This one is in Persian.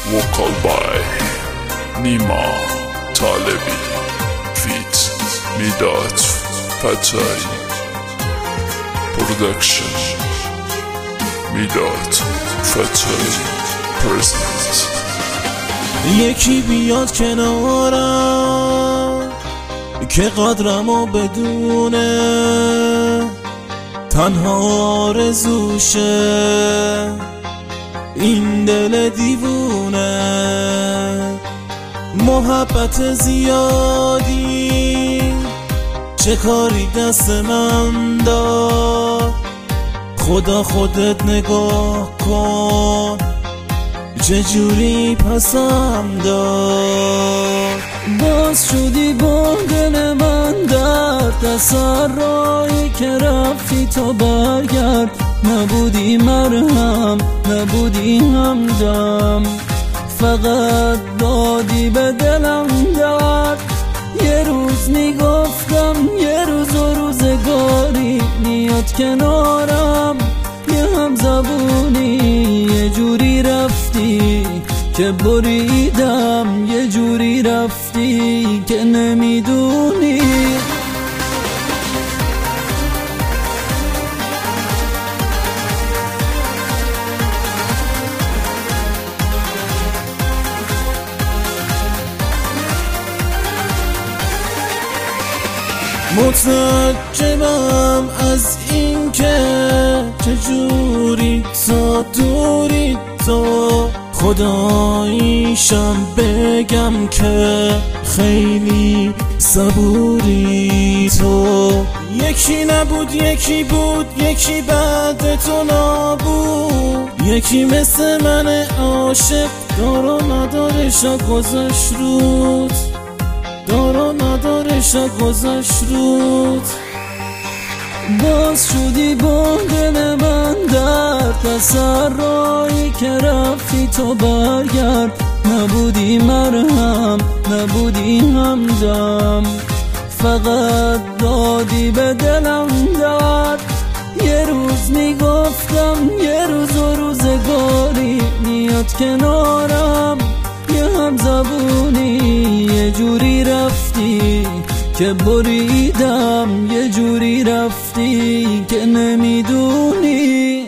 vocal by نیما طالبی feat میداد فتایی production میداد فتایی present. یکی بیاد کنارم که قدرمو بدونه، تنها آرزوشه این دل دیوونه. محبت زیادی چه کاری دست من داد، خدا خودت نگاه کن چه جوری پسم داد. باز شدی با دل من درد، اثر رایی که رفتی تو برگرد. نبودی مرهم، نبودی همدم، فقط دادی به دلم درد. یه روز میگفتم یه روز و روزگاری میاد کنارم، یه هم زبونی یه جوری رفتی که بریدم، یه جوری رفتی که نمیدونی. متعجبم از این که چجوری تا دوری تو، خداییشم بگم که خیلی صبوری تو. یکی نبود یکی بود، یکی بعد تو نبود، یکی مثل من عاشق دارو ندارشا گذاشت رود، دارو ندارشا گذاشت رود. باز شدی با دل من درد، اثر رایی که رفتی تو برگرد. نبودی مرهم، نبودی همدم، فقط دادی به دلم درد. یه روز میگفتم یه روز و روزگاری میاد کنارم، یه هم زبونی یه جوری رفتی که بریدم، یه جوری رفتی که نمیدونی.